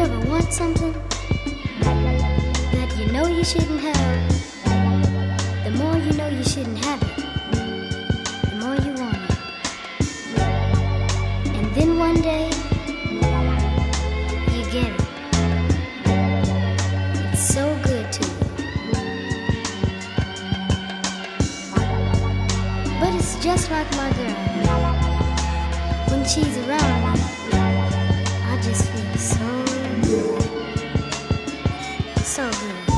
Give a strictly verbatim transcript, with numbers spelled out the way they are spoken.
ever want something that you know you shouldn't have? The more you know you shouldn't have it, the more you want it. And then one day, you get it. It's so good to you. But it's just like my girl. When she's around me, I just feel so good. So good.